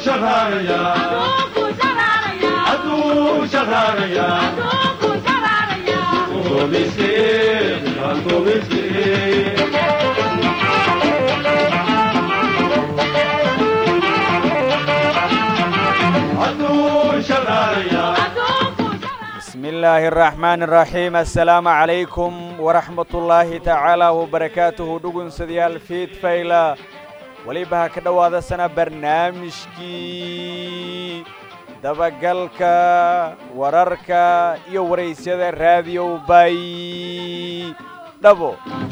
شراريا عدو شراريا مسكين عدو مسكين عدو شراريا. بسم الله الرحمن الرحيم. السلام عليكم ورحمة الله تعالى وبركاته. دقن سديال فيت فيلا وليبها كدواذا سنة برنامجكي دبقلكا وراركا يوريسيدا راديو باي دبو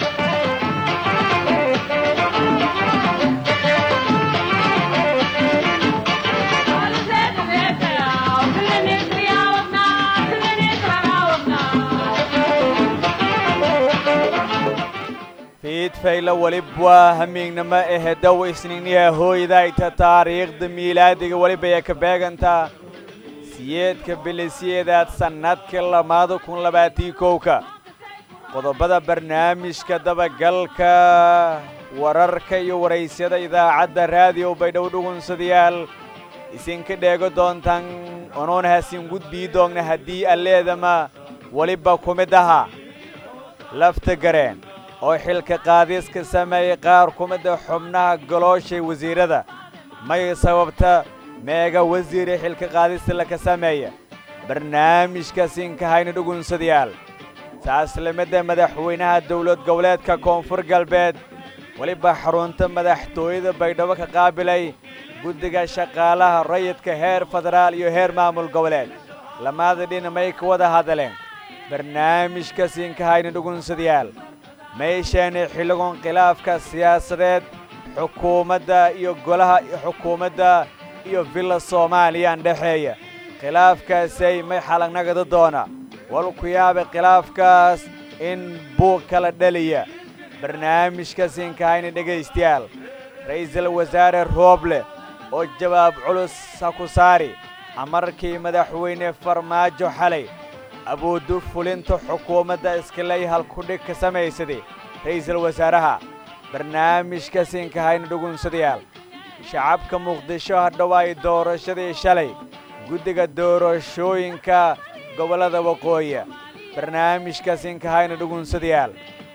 فيت فيلا ولبوا همين نما إهدو إسنينيها هوي دايتا تاريخ دميلادي ولبا يكباقنتا سياد كبلي سيادات سنات كلا مادو كون لباتي كوكا قضبدا برنامج كدبا قلكا وراركا يوريسيدا إذا عدى راديو بيدو دوغن سديال إسين كداغو دونتان ونون هاسين قد بيدوغن هدي الليدما ولبا كومدها لفتقرين oo xilka qaadis ka sameeyay qaar kumada xubnaha golooshay wasiirada may sababta meega wasiir xilka qaadis la ka sameeyay barnaamijka siinka hayna dhugunsadayaal taaslimada madaxweynaha dawlad goboleedka koonfur galbeed waliba xarunta madaxtooyada baydhabo ka qaabilay guddiga shaqaalaha rayidka heer federaal iyo heer maamul goboleed lamaada dhinamay ka wada hadleen barnaamijka siinka hayna dhugunsadayaal meeshaan xilligan khilaafka siyaasadeed xukuumadda iyo golaha xukuumadda iyo villa Soomaaliya dhaxeeya khilaafkaasay may xalaqnagada doona wal ku yaab khilaafkaas in buu kala dhaliya barnaamijka siinkaayna dhageystayaal ra'iisul wasaare Rooble oo jawaab culus ku saari amarkii madaxweyne Farmaajo xalay abuudu fulinta xukuumadda iskalay hal ku dhig ka sameeyay ra'iisul wasaaraha barnaamijka siinka hayna dhugunsadayaal shacabka Muqdisho hadhawaay doorashadii shalay guddiga doorashooyinka gobolada waqooyi barnaamijka siinka hayna dhugunsadayaal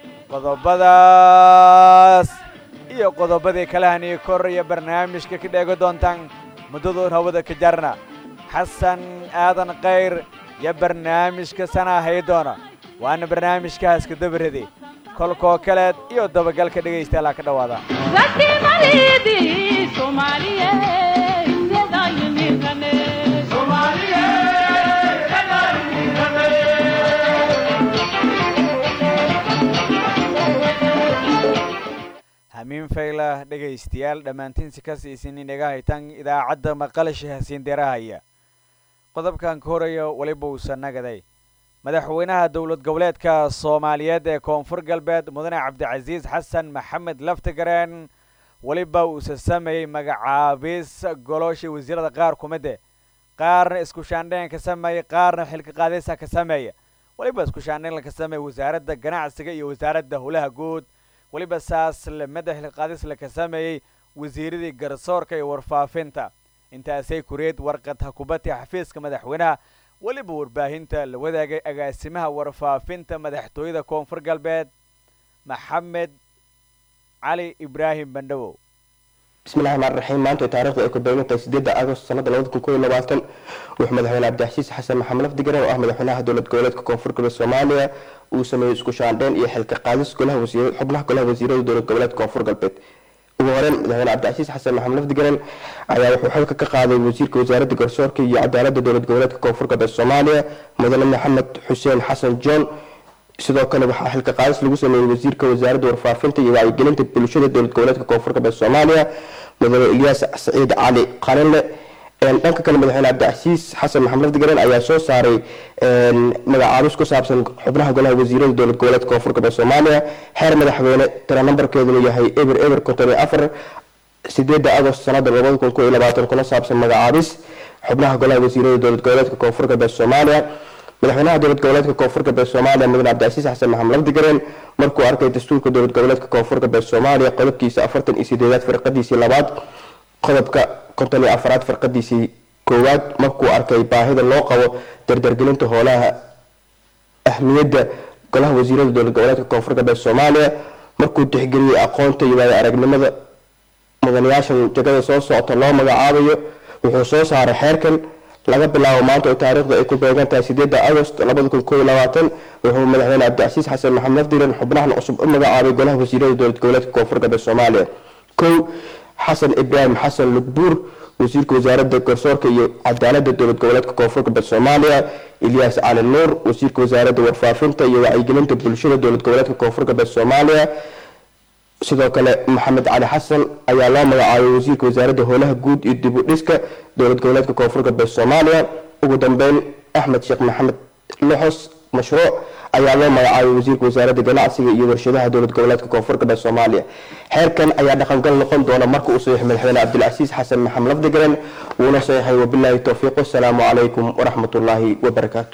qodobadaas iyo qodobadii kale hanay koraya barnaamijka ka dhago doontaan muddada hawada ka jarna xasan aadan qayr يا برنامج كسنة هيدونا وأنا برنامج كاس كدبردي كل كوكلات يو دبقل كدقي استلا كدوادا زكي مريدي سومالية يدايني غني سومالية يدايني غني همين فيلا دقي استيال دمانتين سكاسي سنين دقاهي تان إذا عد مقالش هسين دراهية qodobkan korayo waliba uu sanagaday madaxweynaha dawlad goboleedka Soomaaliyeed ee koonfur galbeed mudane Cabdicasiis Xasan Maxamed Laftagareen waliba uu sameeyay magacaabis goloosha wasiirada qaar kumade qaarna isku shaandheen ka sameeyay qaarna xilka qaadaysa ka sameeyay waliba isku shaandheen la ka sameeyay wasaaradda ganacsiga iyo wasaaradda howlaha guud waliba saas lamada xilka qaadis la ka sameeyay wasiiradii garsoorka iyo warfaafinta intaasay kureed warqad hakubati xafiiska madaxweynaha waliba warbaahinta la wadaagay agaasimaha warfaafinta madaxtooyada koonfur galbeed Maxamed Cali Ibrahim Bandhawo. bismillaahir rahmaanir rahiim maanta taariikhdu ay ku beegantahay 8 Agosto sanada 2022 wuxuu madaxweyne Cabdicasiis Xasan Maxamed Laftagareen oo ah madaxweynaha dawlad goboleedka koonfur galbeed Soomaaliya uu sameeyay isku shaandheen iyo xilka qaadis golaha wasiirada xubnaha golaha wasiirada dawlad goboleedka koonfur galbeed وهران مدحوينه عبدالعزيز حسن محمد لفدقرن ayaa wuxuu xilka ka qaaday wasiirka wasaaradda garsoorka iyo cadaaladda dawlad goboleedka koonfur galbeed Soomaaliya mudane Maxamed Xuseen Xasan Joon sidoo kale waxa xilka qaadis lagu sameeyay wasiirka wasaaradda warfaafinta iyo wacyigelinta bulshada dawlad goboleedka koonfur galbeed Soomaaliya mudane Ilyas Saciid Cali Qalinle dhanka kale madaxweyne Cabdicasiis Xasan Maxamed Laftagareen ayaa soo saaray magacaabis ku saabsan xubnaha golaha wasiirada dawlad goboleedka koonfur galbeed Soomaaliya xeer madaxweyne tira nambarkeedu yahay eber 54 8 Agosto sanada 2022 kuna saabsan magacaabis xubnaha golaha wasiirada dawlad goboleedka koonfur galbeed Soomaaliya madaxweynaha dawlad goboleedka koonfur galbeed Soomaaliya mudane Cabdicasiis Xasan Maxamed Laftagareen markuu arkay dastuurka dawlad goboleedka koonfur galbeed Soomaaliya qodobkiisa 48 firqadiisa labaad qodobka 54 farqadiisii koowaad markuu arkay baahida loo qabo dardargelinta howlaha ahmiyadda golaha wasiirada dowlad goboleedka koonfur galbeed Soomaaliya markuu tixgeliyay aqoonta iyo aragnimada mudanayaasha jagada soo socota loo magacaabayo wuxuu soo saaray xeerkan laga bilaabo maanta oo taariikhda ay ku beegan tahay 8 August 2021 wuxuu madaxweyne Cabdicasiis Xasan Maxamed Diiran xubnaha cusub u magacaabay golaha wasiirada dowlad goboleedka koonfur galbeed Soomaaliya حسن إبراهيم حسن لبور وزير وزارة القرصورك عدالة دولة قولات كونفور قبل الصومالية إلياس علي النور وزير وزارة ورفافنتا وعيقلنت بلشرة دولة قولات كونفور قبل الصومالية سيدوك محمد علي حسن أي علامة على وزير وزارة هولها جود يدبو ريسكا دولة قولات كونفور قبل الصومالية وقدام بين أحمد شيخ محمد لحس مشروع أي علامة على وزير وزارة الجناعسية يورشدها دولة قولات كونفور قبل الصومالية حيركن أي دخل قال لقن دون مركو صحيح من الحين عبد العزيز حسن محمد لفدقرن ونصيحة وبالله التوفيق والسلام عليكم ورحمة الله وبركاته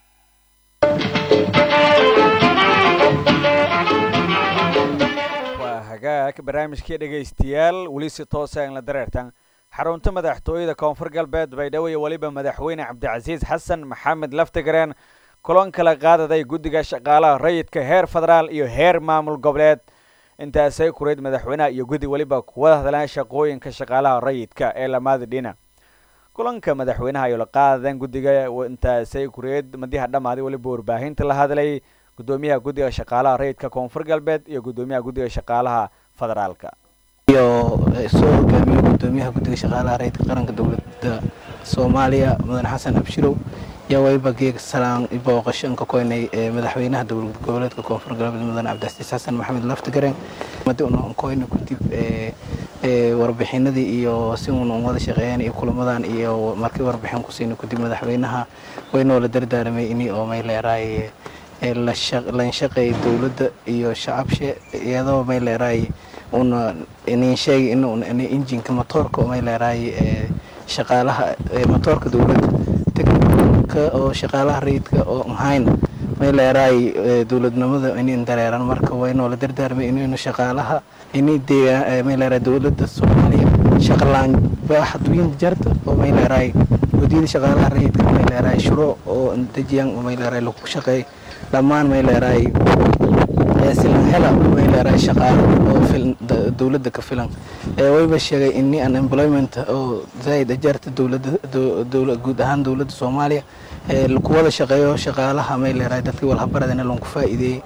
وهجاك برامج كده جيستيال وليس توسع لدرجة حرونت مدحتوي كونفور قلبات بيدوي وليبا مدحوين عبد العزيز حسن محمد لفدقرن كلون كلا قادة داي قدقة شغالة ريد كهير فدرال إيو هير مامل قبلات intaasay kureed madaxweynaha iyo gudi waliba kuwada hadlaan shaqooyinka shaqaalaha rayidka ee lamaada dhina kulanka madaxweynaha iyo la qaadan gudiga intaasay kureed madiha dhamaaday waliba warbaahinta la hadlay gudoomiyaha gudiga shaqaalaha rayidka koonfur galbeed iyo gudoomiyaha gudiga shaqaalaha federaalka iyo soo hogaamiyo gudoomiyaha gudiga shaqaalaha rayidka qaranka dowladda Soomaaliya Mudan Xasan Abshirow يا ويبا جيك سلام يبغى قشنك كوني مدحوينها دولة قولتك كونفور قلبي مدن عبد العزيز حسن محمد لفتقرن مدونه كوني كتب وربحين ذي إيو سيمون وماذا شغيان إيو كل مدان إيو مركب وربحين كسين كتب مدحوينها وينو لدردار ميني أو ميل راي لنشقي دولة إيو شعب شيء يادو ميل راي إني شيء إنه إني إنجين كمطورك وميل راي شغالها مطورك دولة oo shaqaalaha rayidka oo ahayn meel ay dawladnimada in dareeran marka wayno la dardaarmay inuu shaqaalaha in meel ay dawladda Soomaaliya shaqalaan baaxad weyn jarto oo meel ay wadida shaqaalaha rayidka meel ay shuro oo intajiyan meel ay lagu shaqeey dhamaan meel ay silan hela meel ay shaqaale oo fil dawladda ka filan wayba sheegay in unemployment oo zaid jarto dawladda guud ahaan dawladda Soomaaliya kuwada shaqeeyo shaqaalaha meel ay dadkii wal habaradana loo ku faa'iideeyay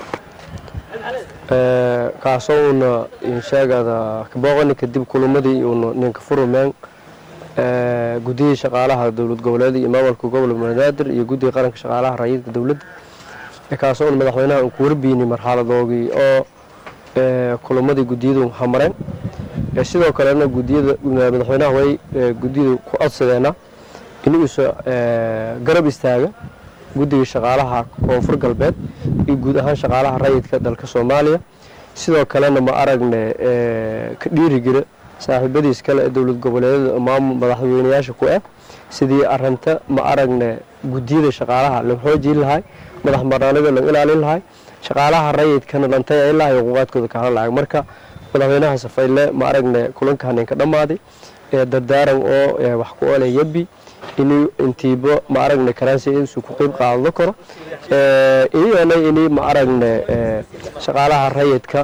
kaasowna in sheegada boqon kadib kulumadii uu ninka furmeen guddiga shaqaalaha dawlad goboleed iyo maamulka gobolka Banaadir iyo guddiga qaranka shaqaalaha rayidka dawladda kaasowna madaxweynaha uu ku warbiinay marxaladoodii oo kulumadii guddiyadu hamareen sidoo kalena guddiyada madaxweynaha way guddiyadu ku codsadeena inuu garab istaaga guddiga shaqaalaha koonfur galbeed iyo guud ahaan shaqaalaha rayidka dalka Soomaaliya sidoo kalena ma aragne ka dhiirigelin saaxiibadiis kale ee dawlad goboleedyada maamul madaxweynayaasha ku ah sidii arrinta ma aragne guddiyada shaqaalaha la xoojin lahay madax marnaanida la ilaalin lahay shaqaalaha rayidkana lantay ay lahay xuquuqadkooda ka hadlaayay marka madaxweynaha safayle ma aragne kulankan ka dhamaaday ee dardaaran oo wax ku oolay yabi inuu intiibo ma aragne karaasi inuu ku qayb qaado karo inay ma aragne shaqaalaha rayidka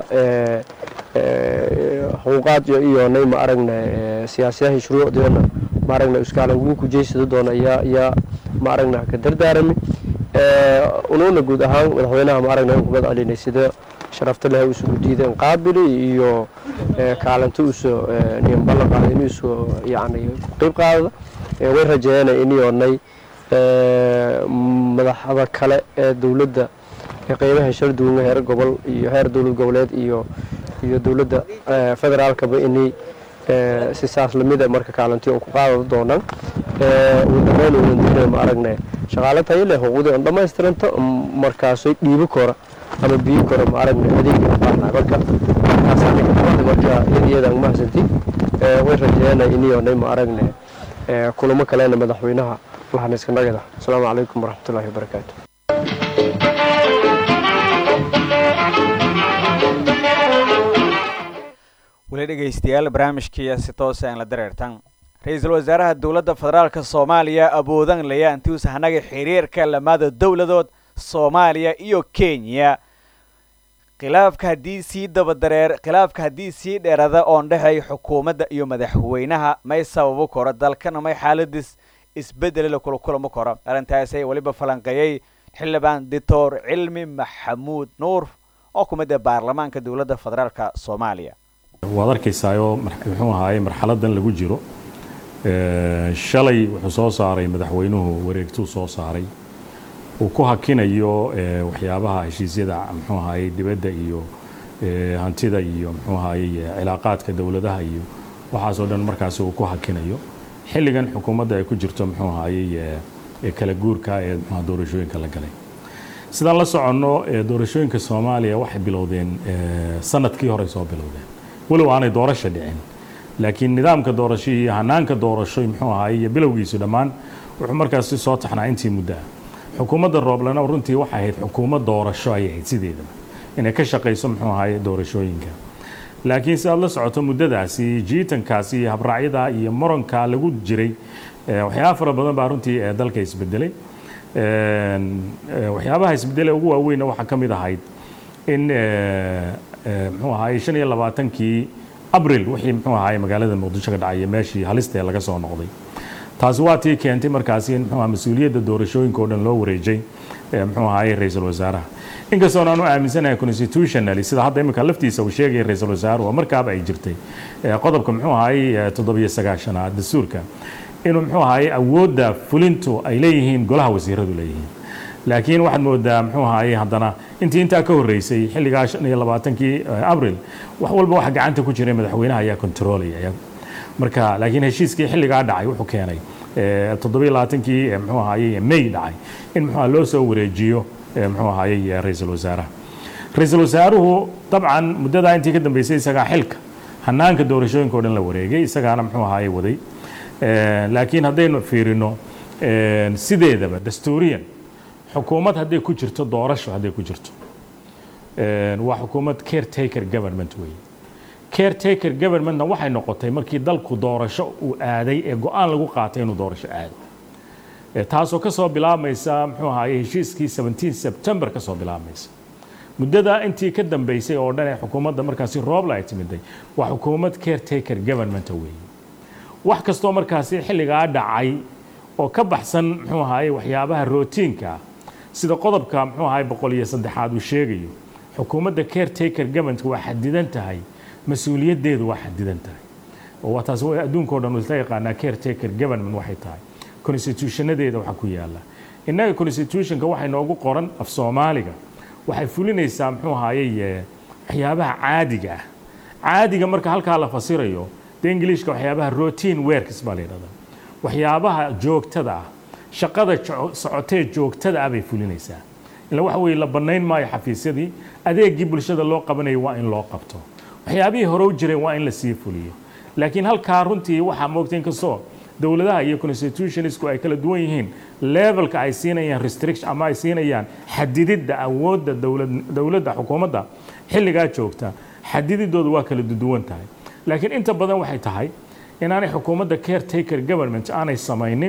xuquuqad iyo ma aragne siyaasadaha shuruucdeena ma aragne iskaalan ugu ku jeesado doona ya ma aragne ka dardaarami unuuna guud ahaan madaxweynaha ma aragne ku badcalinay sida sharafta leh uu soo diiday qaabili iyo kaalinta uu soo niman ballan qaaday inuu soo yaani ku qayb qaado way rajeeyeen inay madaxda kale ee dawladda qeybaha sharduunga heer gobol iyo heer dawlad goboleed iyo dawladda federaalka ba inay si saas lamid ah marka kaalintii uu ku qaado doonaan uu ma aragnay shaqaale tayo leh xuquuqda dhamaystiranto markaas ay dhiibo kora ama biyo kora ma aragnay adeegga baarna marka marka iyada ma hasanti way rajeeyeen inay ma aragnay kulamo kaleena madaxweynaha waxaan iska nagada assalaamu calaykum waraxmatullaahi wabarakaatuh weli dhegaystayaal barnaamijkii si toos ah in la dareertan ra-iisul wasaaraha dowladda federaalka Soomaaliya awoodan laya intuu sahanaga xiriirka lamada dowladood Soomaaliya iyo Kenya khilaafka hadii sii dheerada oo dhaxay xukuumadda iyo madaxweynaha may sababo koro dalkan may xaaladis isbedel la kulmo koro arintaas ay waliba falanqeeyay xildhibaan Dr. Cilmi Maxamuud Nuur oo kumada baarlamaanka dowladda federaalka Soomaaliya waad arkaysaa muxuu ahaay marxaladan lagu jiro shalay wuxuu soo saaray madaxweynuhu wareegtuu soo saaray uu ku hakinayo waxyaabaha heshiisyada muxuu ahaay dibadda iyo hantida iyo muxuu ahaay cilaaqaadka dawladaha iyo waxaas oo dhan markaas uu ku hakinayo xilligan xukuumadda ay ku jirto muxuu ahaay kala guurka ee doorashooyinka la galay sidaan la soconno doorashooyinka Soomaaliya waxay bilowdeen sanadkii hore soo bilowdeen walow aanay doorasho dhicin laakiin nidaamka doorasho iyo hanaanka doorasho muxuu ahaay bilowgiisu dhammaan wuxuu markaas soo taxnaa intii muddo xukuumadda Rooblana runtii waxay ahayd xukuumad doorasho ay ahayd sideedaba inay ka shaqeyso muxuu ahaay doorashooyinka laakiin si aad la socoto muddadaasi jiitankaasi habraacyada iyo moranka lagu jiray waxyaabo fara badan baa runtii dalka isbedelay waxyaabaha isbedelay ugu waaweyn waxa kamid ahayd in muxuu ahaay 25kii Abriil wixii muxuu ahaay magaalada Muqdisho ka dhacay meeshii halista laga soo noqday taasi waa tii keentay markaas in muxuu mas'uuliyadda doorashooyinka oo dhan loo wareejay muxuu ahaay ra'iisul wasaaraha inkastoo aanu aaminsanahay constitutionally sida hadda imika laftiisa uu sheegay ra'iisul wasaaruhu markaaba ay jirtay qodobka muxuu ahaay 79 dastuurka inuu muxuu ahaay awoodda fulintu ay leeyihiin golaha wasiiradu leeyihiin laakiin waxaad moodaa muxuu ahaay haddana inta ka horeysay xilliga 25kii Abriil wax walba waxa gacanta ku jiray madaxweynaha ayaa controlaya marka laakiin heshiiskii xilliga dhacay wuxuu keenay 27kii muxuu ahaay May dhacay in muxuu loo soo wareejiyo muxuu ahaay ra'iisul wasaaruhu dabcan muddada intii ka dambeysay isaga xilka hanaanka doorashooyinka oo dhan la wareegay isagaana muxuu ahaay waday laakiin haddaynu fiirino sideedaba dastuuriyan xukuumad hadday ku jirto doorasho hadday ku jirto waa xukuumad caretaker government weeye caretaker governmentna waxay noqotay markii dalku doorasho uu aaday ee go'aan lagu qaatay inuu doorasho aado taasoo ka soo bilaabmaysa muxuu ahaay heshiiskii 17 September ka soo bilaabmaysa muddada intii ka dambeysay oo dhan ee xukuumadda markaasi Rooble ay timiday waa xukuumad caretaker government weeye wax kastoo markaasi xilliga dhacay oo ka baxsan muxuu ahaay waxyaabaha routiinka sida qodobka muxuu ahaay 103 uu sheegayo xukuumadda caretaker government waa xadidan tahay mas'uuliyaddeedu waa xadidan tahay oo taas waa adduunka oo dhan u yaqaanaa caretaker government waxay tahay constitutionadeeda waxa ku yaala innaga constitutionka waxay noogu qoran af Soomaaliga waxay fulinaysaa muxuu ahaay waxyaabaha caadiga marka halka la fasirayo Englishka waxyaabaha routine works baa leedahay waxyaabaha joogtada ah shaqada socotee joogtada ah bay fulinaysaa ila wax weey la banayn maayo xafiisyadii adeegii bulshada loo qabanayo waa in loo qabto waxyaabihii hore u jiray waa in la sii fuliyo laakiin halka runtii waxa moogteen ka soo dawladaha iyo constitutionsku ay kala duwan yihiin levelka ay siinayaan restriction ama ay siinayaan xadidida awoodda dawladda xukuumadda xilliga joogta xadididoodu waa kala duwan tahay laakiin inta badan waxay tahay inaanay xukuumadda caretaker government aanay samaynin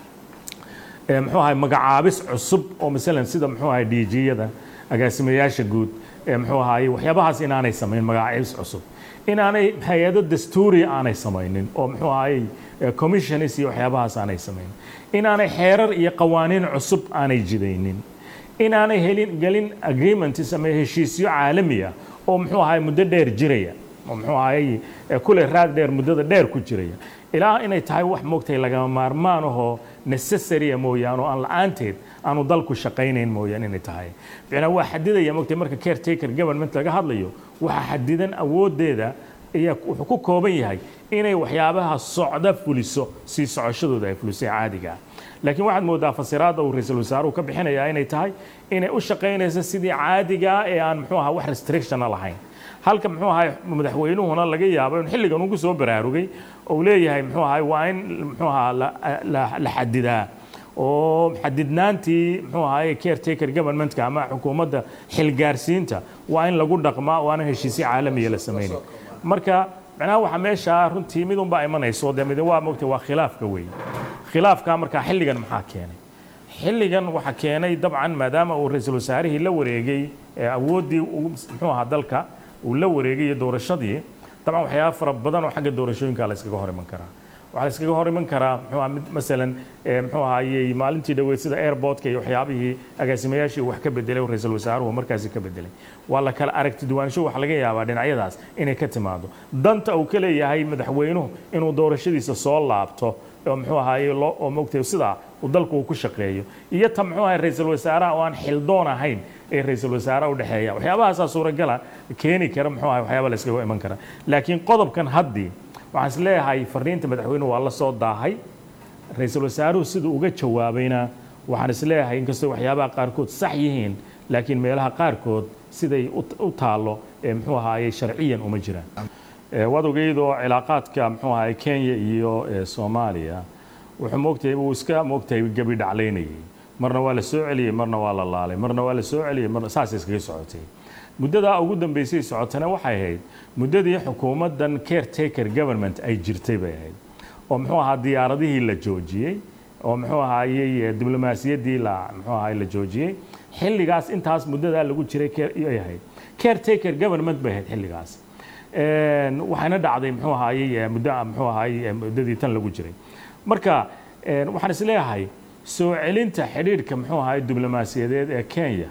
muxuu ahaay magacaabis cusub oo midalan sida muxuu ahaay DG-yada agaasimayaasha guud muxuu ahaay waxyaabahaas inaanay samayn magacaabis cusub inaanay hay'ado dastuuri aanay samaynin oo muxuu ahaay commissions iyo waxyaabahaas aanay samayn inaanay xeerar iyo qawaaniin cusub aanay jidaynin inaanay galin agreements ama heshiisyo caalami ah oo muxuu ahaay muddo dheer jiraya muxuu ahaay kule raad dheer muddada dheer ku jiraya ilaa inay tahay wax moogtay laga maarmaan oo necessary mooyaan oo aan la'aanteed aanu dalku shaqaynayn mooyaan inay tahay ficna waa xadidaya moogtay marka caretaker government laga hadlayo waxa xadidan awoodeeda ayaa wuxuu ku kooban yahay inay waxyaabaha socda fuliso si socoshadooda ay fulisay caadiga laakiin waxaad moodaa fasiraada uu ra'iisul wasaaruhu ka bixinayaa inay tahay inay u shaqaynayso sidii caadiga ee aan muxuu ahaa wax restriction lahayn halka muxuu ahaay madaxweynuhuna laga yaabo in xilligan ugu soo baraarugay oo leeyahay muxuu ahaay waa in muxuu ahaa la xadidaa oo xadidnaantii muxuu ahaay caretaker governmentka ama xukuumadda xilgaarsiinta waa in lagu dhaqmaa waana heshiisyo caalamiya la sameeyay marka macnaha waxa meesha runtii mid unbaa imanayso dee mid waa moogtay waa khilaafka weeye khilaafka markaa xilligan maxaa keenay xilligan waxa keenay dabcan maadaama uu ra'iisul wasaarihii la wareegay awooddii muxuu ahaa dalka uu la wareegay doorashadii dabcan waxyaaba fara badan oo xagga doorashooyinka la iskaga hor iman karaa waxaa la iskaga hor iman karaa muxuu ahaa masalan muxuu ahaayey maalintii dhaweyd sida airportka iyo waxyaabihii agaasimayaashii wax ka bedelay oo ra'iisul wasaaruhu markaasi ka bedelay waa la kala aragti duwaansho wax laga yaabaa dhinacyadaas inay ka timaado danta uu ka leeyahay madaxweynuhu inuu doorashadiisa soo laabto oo muxuu ahaayey oo moogtay sidaa uu dalku ku shaqeeyo iyo ta muxuu ahaayey ra'iisul wasaaraha oo aan xildoon ahayn ee ra'iisul wasaaraha u dhaxeeya waxyaabahaas suuragala keeni kara muxuu ahaayey waxyaaba la iskaga iman kara laakiin qodobkan haddii waxaan is leeyahay fariinta madaxweynuhu waa la soo daahay ra'iisul wasaaruhu siduu uga jawaabayna waxaan is leeyahay inkastoo waxyaabaha qaarkood sax yihiin laakiin meelaha qaarkood siday u taalo muxuu ahaayey sharciyan uma jiraan waad ogeydoo cilaaqaadka muxuu ahaayey Kenya iyo Soomaaliya wuxuu moogtay uu iska moogtay gabi dhacleynayay marna waa la soo celiyay marna waa la laalay marna waa la soo celiyay marna saas iskaga socotay muddada ugu dambeysay socotana waxay ahayd muddadii xukuumaddan caretaker government ay jirtay bay ahayd oo muxuu ahaa diyaaradihii la joojiyay oo muxuu ahaayey diblomaasiyaddii muxuu ahaayey la joojiyay xilligaas intaas muddada lagu jiray ay ahayd caretaker government bay ahayd xilligaas waxaana dhacday muxuu ahaayey muxuu ahaayey muddadii tan lagu jiray marka waxaan is leeyahay soo celinta xidhiidhka muxuu ahaayey diblomaasiyadeed ee Kenya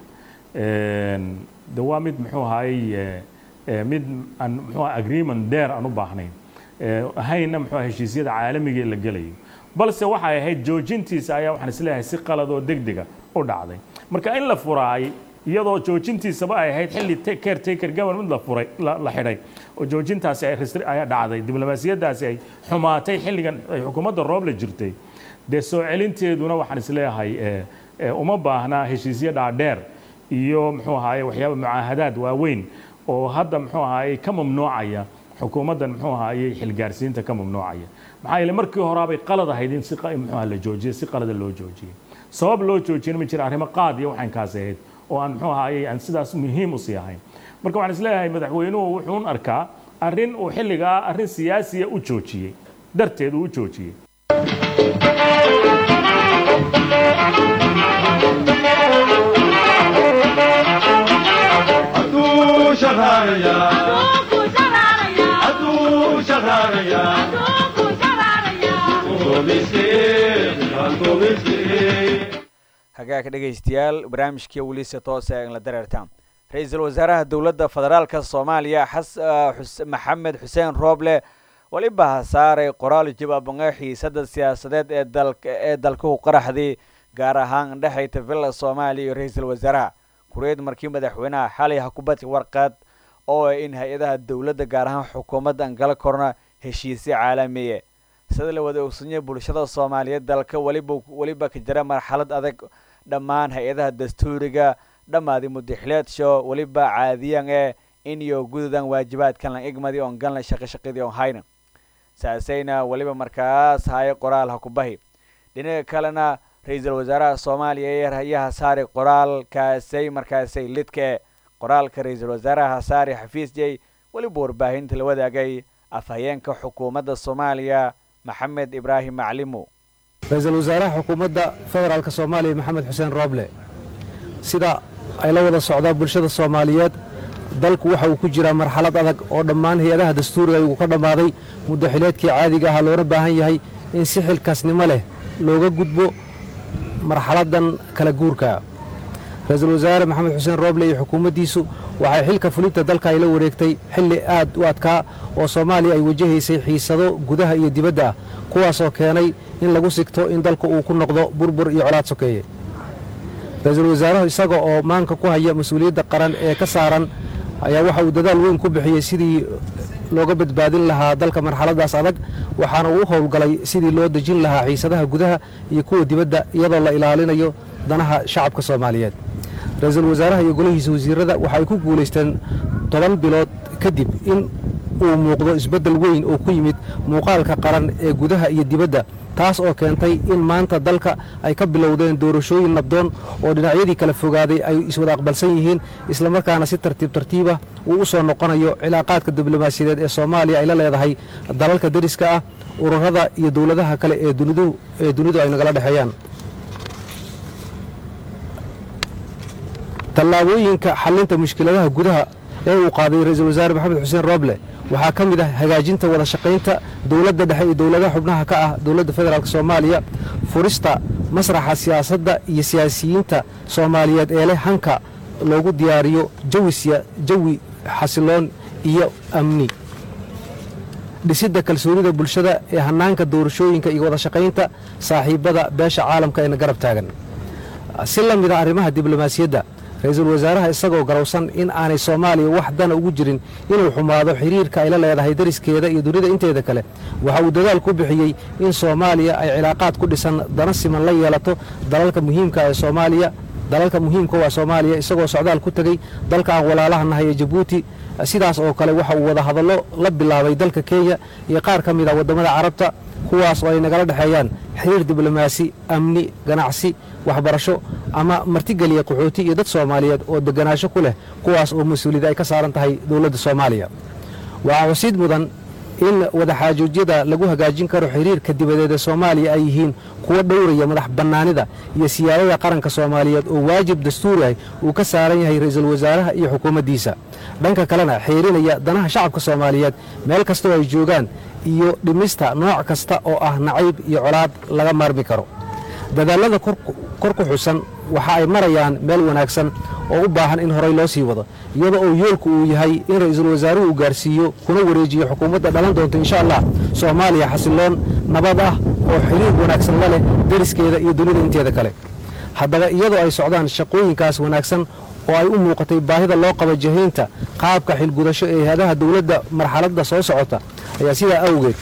de waa mid muxuu ahaayey mid aan muxuu agreement dheer aan u baahnayn ahayna muxuu heshiisyada caalamiga la galayo balse waxay ahayd joojintiisa ayaa waxaan is leeyahay si qalad oo degdega u dhacday marka in la furaay iyadoo joojintiisaba ay ahayd xilli caretaker government la furay la xidhay oo joojintaasi ay dhacday diblomaasiyadaasi ay xumaatay xilligan ay xukuumadda roob la jirtay de soo celinteeduna waxaan is leeyahay uma baahna heshiisyo dhaadheer iyo muxuu ahaayey waxyaaba mucaahadaad waaweyn oo hadda muxuu ahaayey ka mamnuucaya xukuumaddan muxuu ahaayey xilgaarsiinta ka mamnuucaya maxaa yeelay markii horaabay qalad ahayd in si muxuu la joojiyay si qalada loo joojiyay sabab loo joojiyay ma jira arrimo qaad iyo waxaan kaas ahayd oo aan muxuu ahaayey aan sidaas muhiim u sii ahayn marka waxaan is leeyahay madaxweynuhu wuxuu arkaa arrin uu xilligaa arrin siyaasiya u joojiyey darteed uu u joojiyey hagaag dhegaystayaal barnaamijkii weliisa toose in la dareertaan ra'iisul wasaaraha dowladda federaalka Soomaaliya Maxamed Xuseen Rooble waliba saaray qoraal jawaab xiisada siyaasadeed ee dalka u qaraxday gaar ahaan dhaxayta villa Soomaaliya iyo ra'iisul wasaaraha kureed markii madaxweynaha xalay xukuumadda warqad oo in hay'adaha dowladda gaar ahaan xukuumadda angala korna heshiisyo caalamiye sida la wada ogsoonyahay bulshada Soomaaliyeed dalka waliba ka jira marxalad adag dhammaan hay'adaha dastuuriga dhamaadi mudixleedsho waliba caadiyan in iyo gudadan waajibaadkan la igmadi oo galna shaqadii oo hayna saasayna waliba markaas hay qoraal ha ku bahi dhinaca kalena ra'iisul wasaaraha Soomaaliya ee rayaha saari qoraalkaasay markaasay lidka qoraalka ra'iisul wasaaraha saari xafiisjay waliba warbaahinta la wadaagay afhayeenka xukuumadda Soomaaliya Maxamed Ibrahim Maclimo ra'iisul wasaaraha xukuumadda federaalka Soomaaliya Maxamed Xuseen Rooble sida ay la wada socdaan bulshada Soomaaliyeed dalku waxa uu ku jiraa marxalad adag oo dhammaan hay'adaha dastuuriga uu ka dhamaaday muddo xileedkii caadiga ah loo baahan yahay in si xilkaasnimo leh looga gudbo marxaladan kala guurka ra'iisul wasaare Maxamed Xuseen Rooble iyo xukuumaddiisu waxay xilka fulinta dalka ay la wareegtay xilli aad u adkaa oo Soomaaliya ay wajahaysay xiisado gudaha iyo dibadda kuwaas oo keenay in lagu sigto in dalku uu ku noqdo burbur iyo colaad sokeeye ra'iisul wasaaraha isaga oo maanka ku haya mas'uuliyadda qaran ee ka saaran ayaa waxa uu dadaal weyn ku bixiyay sidii looga badbaadin lahaa dalka marxaladaas adag waxaana uu howlgalay sidii loo dejin lahaa xiisadaha gudaha iyo kuwa dibadda iyadoo la ilaalinayo danaha shacabka Soomaaliyeed ra'iisul wasaaraha iyo golahiisa wasiirada waxa ay ku guuleysteen 10 bilood kadib in uu muuqdo isbeddel weyn oo ku yimid muuqaalka qaran ee gudaha iyo dibadda taas oo keentay in maanta dalka ay ka bilowdeen doorashooyin nabdoon oo dhinacyadii kala fogaaday ay iswada aqbalsan yihiin islamarkaana si tartiib tartiibah uu u soo noqonayo cilaaqaadka diblomaasiyadeed ee soomaaliya ay la leedahay dalalka deriska ah ururada iyo dowladaha kale ee dunidu ay nagala dhexeeyaan tallaabooyinka xallinta mushkiladaha gudaha ee uu qaaday ra-iisul wasaare maxamed xuseen rooble waxaa ka mid ah hagaajinta wada shaqaynta dowladda dhexe iyo dowladaha xubnaha ka ah dowladda federaalk soomaaliya furista masraxa siyaasadda iyo siyaasiyiinta soomaaliyeed ee leh hanka loogu diyaariyo jawi xasiloon iyo amni dhisidda kalsoonida bulshada ee hannaanka doorashooyinka iyo wada shaqaynta saaxiibbada beesha caalamka eena garab taagan si la mida arrimaha diblomaasiyadda ra-iisul wasaaraha isagoo garowsan in aanay soomaaliya wax dana ugu jirin inuu xumaado xiriirka ay la leedahay dariskeeda iyo dunida inteeda kale waxa uu dadaal ku bixiyey in soomaaliya ay cilaaqaad ku dhisan dana siman la yeelato dalalka muhiimka waa soomaaliya isagoo socdaal ku tegey dalka aan walaalaha nahay ee jabuuti sidaas oo kale waxa uu wada hadallo la bilaabay dalka kenya iyo qaar ka mid ah waddamada carabta kuwaas oo ay nagala dhexeeyaan xiriir diblomaasi amni ganacsi waxbarasho ama martigeliya qaxooti iyo dad soomaaliyeed oo deganaansho ku leh kuwaas oo mas-uuliyad ay ka saaran tahay dowladda soomaaliya waxaa xusiid mudan in wadaxaajoojyada lagu hagaajin karo xiriirka dibadeed ee soomaaliya ay yihiin kuwa dhowraya madax bannaanida iyo siyaadada qaranka soomaaliyeed oo waajib dastuuri ah uu ka saaran yahay ra-iisul wasaaraha iyo xukuumaddiisa dhanka kalena xeerinaya danaha shacabka soomaaliyeed meel kastoo ay joogaan iyo dhimista nooc kasta oo ah nacayb iyo colaad laga maarmi karo dadaallada kor ku xusan waxa ay marayaan meel wanaagsan oo u baahan in horay loo sii wado iyada oo yoolku uu yahay in ra-iisul wasaaruhu uu gaarsiiyo kuna wareejiyo xukuumadda dhalan doonta insha allah soomaaliya xasiloon nabad ah oo xiriir wanaagsan la leh deriskeeda iyo dunida inteeda kale haddaba iyadoo ay socdaan shaqooyinkaas wanaagsan oo ay u muuqatay baahida loo qabo jahaynta qaabka xilgudasho ee hay-adaha dowladda marxaladda soo socota ayaa sidaa awgeed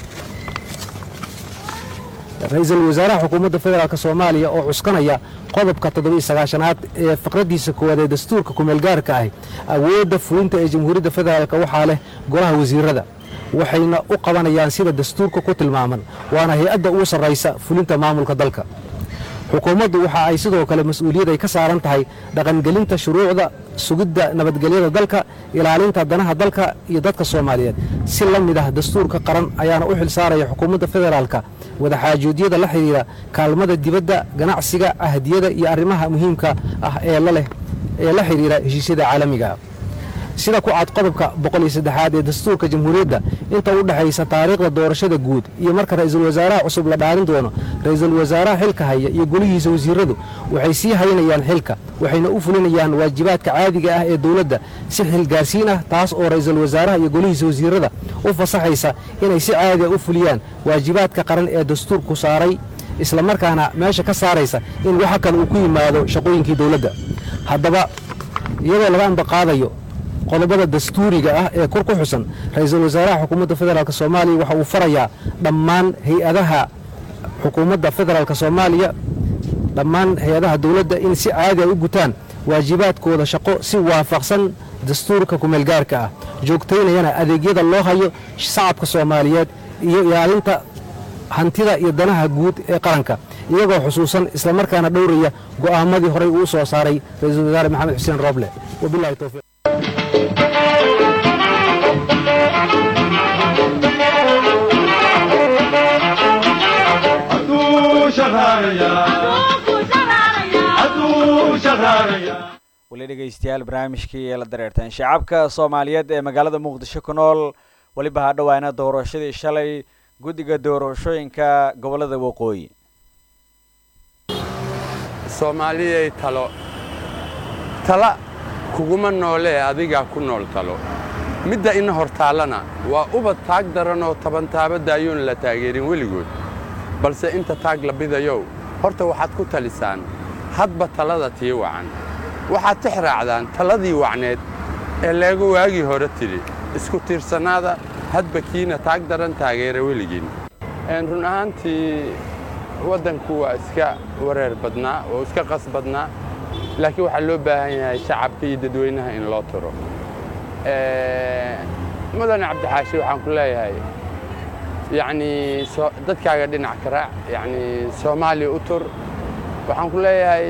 ra-iisul wasaaraha xukuumadda federaalk soomaaliya oo cuskanaya qodobka 79aad ee faqraddiisa koowaad ee dastuurka kumeelgaarka ahi awoodda fulinta ee jamhuuriyadda federaalk waxaa leh golaha wasiirada waxayna u qabanayaan sida dastuurka ku tilmaaman waana hay-adda ugu sarraysa fulinta maamulka dalka xukuumaddu waxa ay sidoo kale mas-uuliyad ay ka saaran tahay dhaqangelinta shuruucda sugidda nabadgelyada dalka ilaalinta danaha dalka iyo dadka soomaaliyeed si la mid ah dastuurka qaran ayaana u xil saaraya xukuumadda federaalka wadaxaajoodyada la xidhiira kaalmada dibadda ganacsiga ahdiyada iyo arrimaha muhiimka ah ee la xidhiira heshiisyada caalamiga sida ku cad qodobka 103aad ee dastuurka jamhuuriyadda inta u dhaxaysa taariikhda doorashada guud iyo marka ra-iisul wasaaraha cusub la dhaalin doono ra-iisul wasaaraha xilka haya iyo golihiisa wasiiradu waxay sii haynayaan xilka waxayna u fulinayaan waajibaadka caadiga ah ee dowladda si xilgaarsiin ah taas oo ra-iisul wasaaraha iyo golihiisa wasiirada u fasaxaysa inay si caadi ah u fuliyaan waajibaadka qaran ee dastuurku saaray isla markaana meesha ka saaraysa in waxa kale uu ku yimaado shaqooyinkii dowladda haddaba iyadoo laga ambaqaadayo qodobada dastuuriga ah ee kor ku xusan ra-iisul wasaaraha xukuumadda federaalk soomaaliya waxa uu farayaa dhammaan hay-adaha xukuumadda federaalk soomaaliya dhammaan hay-adaha dowladda in si caadi ay u gutaan waajibaadkooda shaqo si waafaqsan dastuurka kumeelgaarka ah joogtaynayana adeegyada loo hayo shacabka soomaaliyeed iyo ilaalinta hantida iyo danaha guud ee qaranka iyagoo xusuusan islamarkaana dhowraya go'aamadii horey uu soo saaray ra-iisul wasaare maxamed xuseen rooble wabilahi towfiiq weli dhegaystayaal barnaamijkii ee la dareertaan shacabka soomaaliyeed ee magaalada muqdisho ku nool weliba ha dhowaana doorashadii shalay guddiga doorashooyinka gobollada waqooyi soomaaliyay tala kuguma noolee adigaa ku nool talo midda ina hortaallana waa ubad taag daran oo tabantaaba daayuun la taageerin weligood balse inta taag la bidayow horta waxaad ku talisaan hadba talada tii wacan waxaad tix raacdaan taladii wacneed ee leega waagii hore tidhi isku tiirsanaada hadba kiina taag daran taageera weligiin run ahaantii waddanku waa iska wareer badnaa oo iska qas badnaa laakiin waxaa loo baahan yahay shacabka iyo dadweynaha in loo tiro mudane cabdixaashi waxaan ku leeyahay yacni dadkaaga dhinac ka raac yacni soomaaliya u tur waxaan ku leeyahay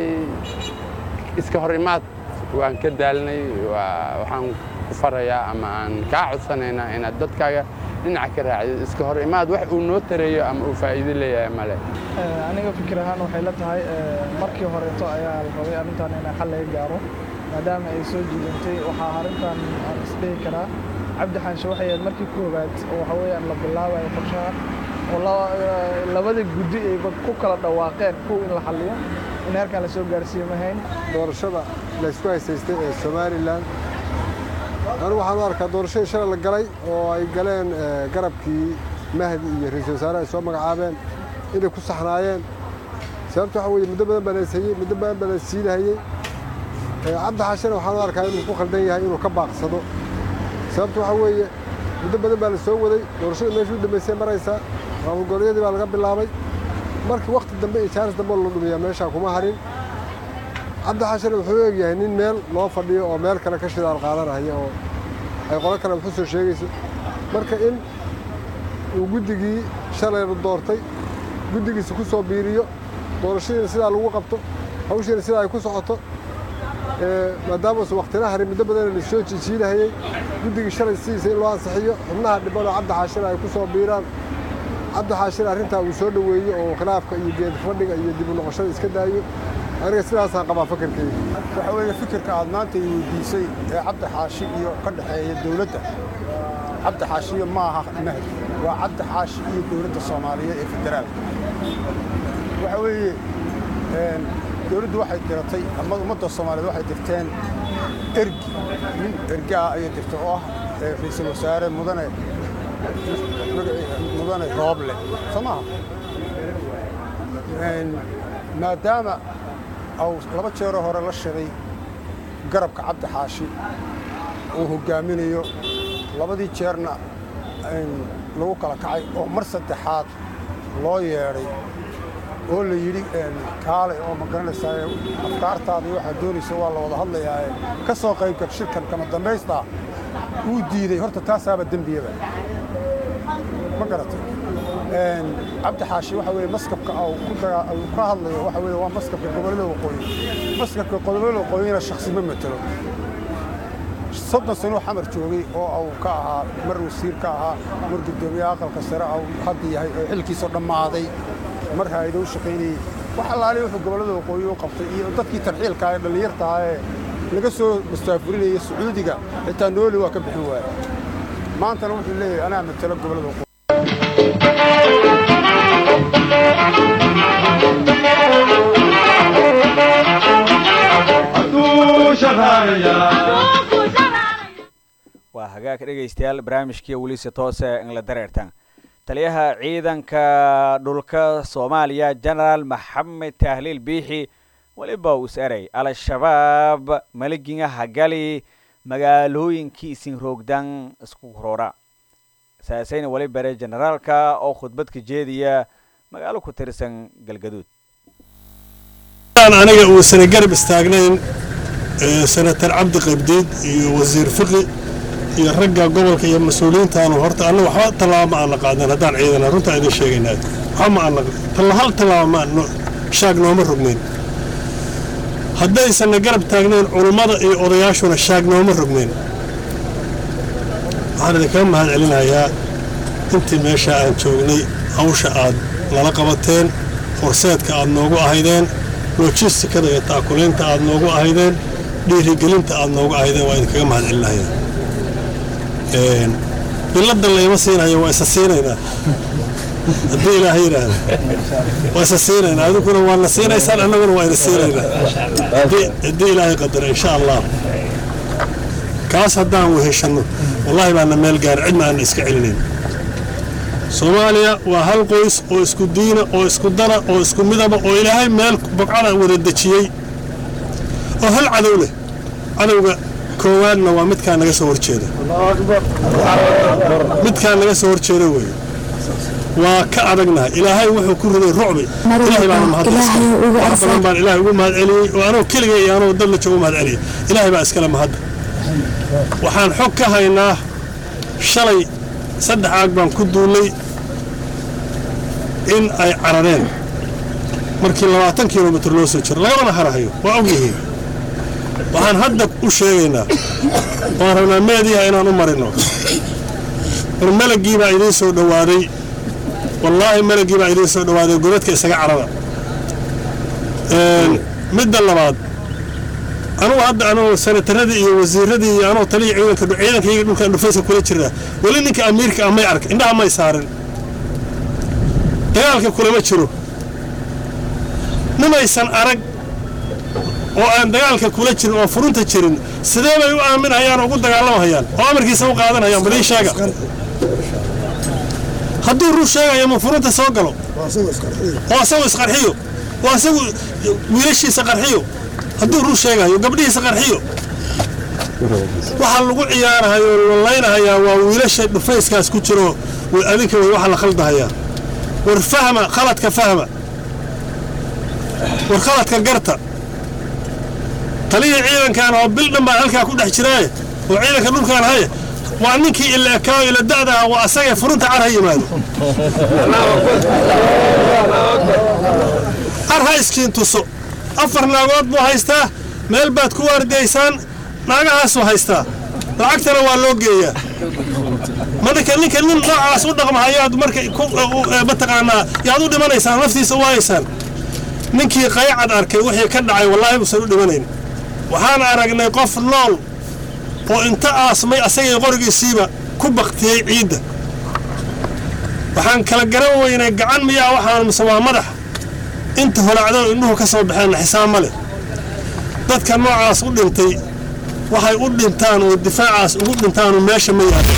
iska hor imaad waan ka daalnay waxaan ku farayaa ama aan kaa codsanaynaa inaad dadkaaga dhinac ka raacdo iska hor imaad wax uu noo tareeyo ama uu faa'iido leeyahay male aniga fikir ahaan waxay la tahay markii horeeto ayaa la rabay arrintan in xal laga gaaro maadaama ay soo jiidantay waxaa arrintan aan isdhihi karaa cabdi xaanshe waxay ahayd markii koowaad oo waxa weeyaan la bilaabayo qorshahan oo labada guddi ay ku kala dhawaaqeen kuwa in la xalliyo in halkan la soo gaarsiiyo mahayn doorashada la isku haysaystay ee Somaliland anigu waxaan u arkaa doorashada shalay la galay oo ay galeen garabkii Mahdi iyo ra'iisul wasaaraha soo magacaabeen inay ku saxnaayeen sababta waxa weeye muddo badan baa la siiyay muddo badan baa la siinayay cabdi xaashana waxaan u arkaa inuu ku khaldan yahay inuu ka baaqsado sababta waxa weeye muddo badan baa la soo waday doorashada meeshii u dambeysay maraysa maamul goboleedyadii baa laga bilaabay markii waqti dambe iyo jaaris dambe loo dhumiyaa meesha kuma harin cabdi xaashana wuxuu eegyahay nin meel loo fadhiyo oo meel kale ka shidaal qaadanaya oo ay qolo kale wuxuu soo sheegayso marka in uu guddigii shalay la doortay guddigiisa ku soo biiriyo doorashadiina sidaa lagu qabto hawshiina sidaa ay ku socoto maadaama uusan waqtina harin muddo badan la soo jiijiinayay guddigii shalay sidiisa in loo ansixiyo xubnaha dhiban oo cabdi xaashana ay ku soo biiraan cabdi xaashana arrintaa uu soo dhoweeyo oo khilaafka iyo geed fadhiga iyo dib u noqoshada iska daayo aniga sidaasaan qabaa fikirkayga waxa weeye fikirka aad maanta i weydiisay ee cabdi xaashi iyo ka dhexeeya dowladda cabdi xaashiyo ma aha mahdi waa cabdi xaashi iyo dowladda soomaaliyeed ee federaalka waxa weeye dowladdu waxay diratay ama ummadda soomaaliyeed waxay dirteen ergi nin ergi ah ayay dirtay oo ah ra'iisul wasaare mudane rooble soo maaha maadaama أو لما تشيره هورا لشري قرب كعبد حاشي وهجامينيو لما دي تشيرنا لو كلا كعي أو مرسد حاد لويري أول يري كالي أو مقرن ساي أفكار تادي واحد دوني سوا الله وضح الله يا كسر قريب كشركة كما دمبيستا ودي ذي هرت تاسع بدم بيبه ما قرأت عبد حاشي وحوي مسكب أو كهل وحوي ومسكب قبل له وقوي مسكب قبل له وقوي الشخص ممثله صدق سنو حمر جوغي أو كاها مر وسير كاها مر قدومي أقل كسرة أو حد حلكي صدق ما هذي مر هاي دو شقيني وحلا عليه في قبل له وقوي وقبطي وتذكي ترحيل كاين اللي يرتاح لقصو مستافرين السعودي كا حتى نولي وكب حوار ما أنت نقول لي أنا مثله قبل له وقوي waa hagaag dhegaystayaal barnaamijkii weliisa toose in la dareertaan taliyaha ciidanka dhulka Soomaaliya General Maxamed Tahliil Biixi waliba uu saray al-shabaab maliginga hagali magaalooyinkii isin roogdan isku roora saasayna waliba bare generalka oo khudbad ka jeediya magaalo ku tirsan galgaduud aniga uu sana garab istaagnayn senator Cabdi Qabdiid iyo wasiir fiqi iyo ragga gobolka iyo mas'uuliyiintaanu horta anna waxba talaabo aan qaadan hadaan ciidan runta idin sheegaynaa waxa ma aan talaabo ma shaag nooma rugnayn haddaysan garab taagnayn culimada iyo odayaashuna shaag nooma rugnayn waxaan idinka mahad celinayaa intii meesha aan joognay hawsha aad nala qabateen horseedka aad noogu ahaydeen logistikada iyo taakuleynta aad noogu ahaydeen dhiirigelinta aad noogu ahaydeen waa idinkaga mahad celinayaa biladda layma siinayo waa isa siinaynaa haddii ilaahay yidhaahdo waa isa siinaynaa adinkuna waa na siinaysaan annaguna waa ina siinaynaa haddii ilaahay qadara insha allah kaas haddaan weheshanno wallaahi baana meel gaar cidna aan iska celinayn Soomaaliya waa hal qoys oo isku diina oo isku dara oo isku midaba oo ilaahay meel baqcada wada dajiyay oo hal cadow leh cadowga koowaadna waa midkaan naga soo horjeeda midkaan naga soo horjeeda wey waa ka adagnahay ilaahay wuxuu ku riday rucbi ilaahay baan mahadsan baan ilaahay ugu mahad celiyay oo anoo kaliya iyo anoo dad la joogo mahad celiyay ilaahay baa iskala mahad waxaan xog ka haynaa shalay 3 aag baan ku duulay in ay carareen markii 20 kilomitir loo soo jiro lagama harahayo waa ogyihiin waxaan hadda u sheegaynaa waan rabnaa meediyaha inaan u marino malagii baa idiin soo dhawaaday wallaahi malagii baa idiin soo dhawaaday godadka isaga carada midda labaad anugu sanataradii iyo wasiiradii iyo anuu taliya ciidankayga dhulkaan dhufaysa kula jiraa weli ninka amiirka ah may ark indhaha may saarin dagaalka kulama jiro nimaysan arag oo aan dagaalka kula jirin oo furunta jirin sidee bay u aaminayaan oo ugu dagaalamahayaan oo amarkiisa u qaadanayaan balii sheega hadduu ruu sheegayo ma furunta soo galo oo asagu isqarxiyo oo asagu wiilashiisa qarxiyo hadduu ruu sheegayo gabdhihiisa qarxiyo waxaa lagu ciyaarahayo laynahayaa waa wiilasha dhufayskaas ku jiro adinka way waxa la khaldahayaa war fahma khaladka fahma war khaladka garta taliya ciidankan oo bil dhan baan halkaa ku dhex jiraaye oo ciidanka dhulkaan haya waa ninkii ila ekaayo ila da'da ah waa asagee furunta car ha yimaado car ha iskiin tuso 4 naagood buu haystaa meel baad ku waardaysaan naagahaasuu haystaa lacagtana waa loo geeyaa marka ninka nin noocaas u dhaqmahayaad marka mataqaanaa yaad u dhimanaysaan naftiisa waayaysaan ninkii qaycad arkay wixii ka dhacay wallaahi uusan u dhimanayn waxaan aragnay qof nool oo inta aasmay asagay qorigiisiiba ku baktiyey ciidda waxaan kala garan weynay gacan miyaa waxaan musamaa madax inta holacdo indhuhu ka soo baxeen xisaab ma leh dadka noocaas u dhintay waxay u dhintaan oo difaacaas ugu dhintaan meesha ma yahay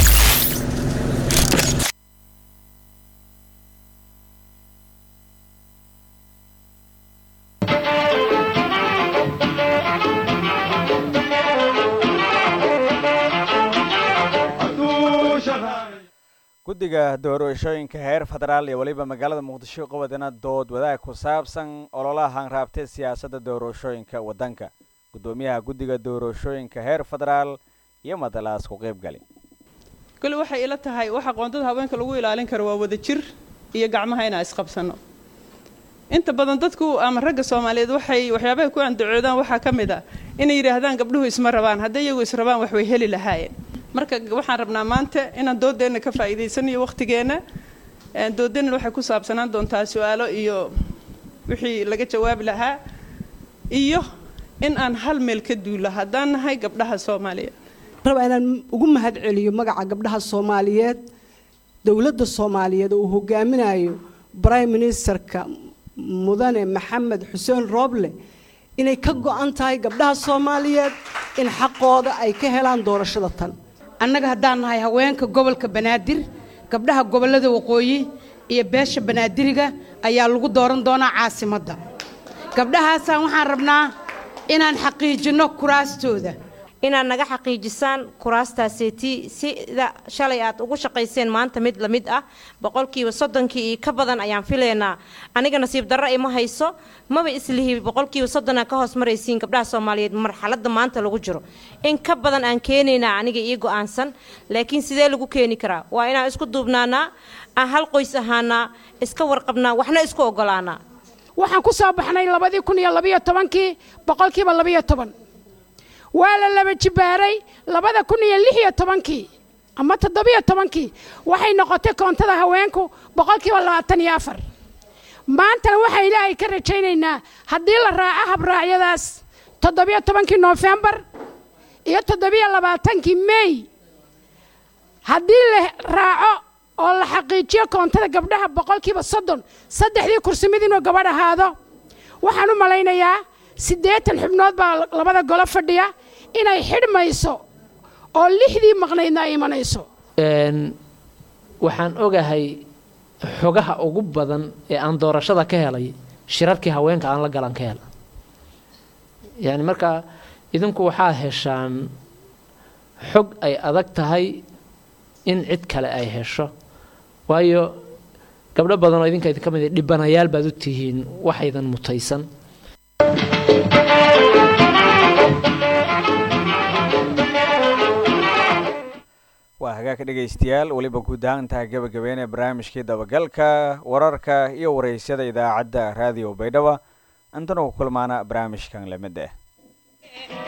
guddiga doorashooyinka heer federaal iyo waliba magaalada muqdisho qabadana dood wadaag ku saabsan ololaha hanraabtay siyaasadda doorashooyinka waddanka gudoomiyaha guddiga doorashooyinka heer federaal iyo madalaas ku qayb galay kale waxay ila tahay waxa qoondada haweenka lagu ilaalin karo waa wada jir iyo gacmaha inaan isqabsano inta badan dadku ama ragga Soomaaliyeed waxyaabaha ku andacoodaan waxa kamid ah inay yiraahdaan gabdhuhu isma rabaan haddii iyagu is rabaan wax way heli lahaayeen marka waxaan rabnaa maanta inaan doodeena ka faa'iideysanayo waqtigeena doodeena waxay ku saabsanaan doontaa su'aalo iyo wixii laga jawaabi lahaa iyo in aan hal meel ka duulo haddaan nahay gabdhaha Soomaaliyeed raba inaan ugu mahad celiyo magaca gabdhaha Soomaaliyeed dawladda Soomaaliyeed oo hogaaminayo Prime Ministerka mudane Maxamed Xuseen Roble inay ka go'an tahay gabdhaha Soomaaliyeed in xaqooda ay ka helaan doorashada tan annaga haddaan nahay haweenka gobolka Banaadir gabdhaha gobolada waqooyi iyo beesha Banaadiriga ayaa lagu dooran doonaa caasimadda gabdhahaas waxaan rabnaa inaan xaqiijino kuraastooda inaan naga xaqiijisaan kuraastaaseti sida shalay aad ugu shaqayseen maanta mid la mid ah 30% iyo ka badan ayaan fileynaa aniga nasiib darro ima hayso maba islihi 30% ka hoos maraysiin gabdhaha Soomaaliyeed marxaladda maanta lagu jiro in ka badan aan keenayna aniga iyo go'aansan laakiin sidee lagu keeni karaa waa inaan isku duubnaanaa aan hal qoys ahaana iska warqabnaa waxna isku ogolaanaa waxaan ku soo baxnay 2012 12% waa la laba jibaaray 2016 ama 17 waxay noqotay koontada haweenku 24% maanta waxa ilaahay ka rajaynaynaa haddii la raaco habraacyadaas 17 November iyo 27 May haddii la raaco oo la xaqiijiyo koontada gabdhaha 30% saddexdii kursi mid inuu gabadh ahaado waxaan u malaynayaa 80 xubnood baa labada golo fadhiya inay xidhmayso oo 6dii maqnaydna ay imanayso waxaan ogahay xogaha ugu badan ee aan doorashada ka helay shirarkii haweenka aan la galan ka helay yani marka idinku waxaa heshaan xog ay adag tahay in cid kale ay hesho waayo gabdho badan oo idinka idinka mid ah dhibanayaal baad u tihiin waxaydan mutaysan hagaagka dhegaystayaal weliba guud ahaan tahay gabagabeynee barnaamijkii dabagalka wararka iyo waraysyada idaacadda raadiyo baydhabo intanu ku kulmaana barnaamijkan lamid ah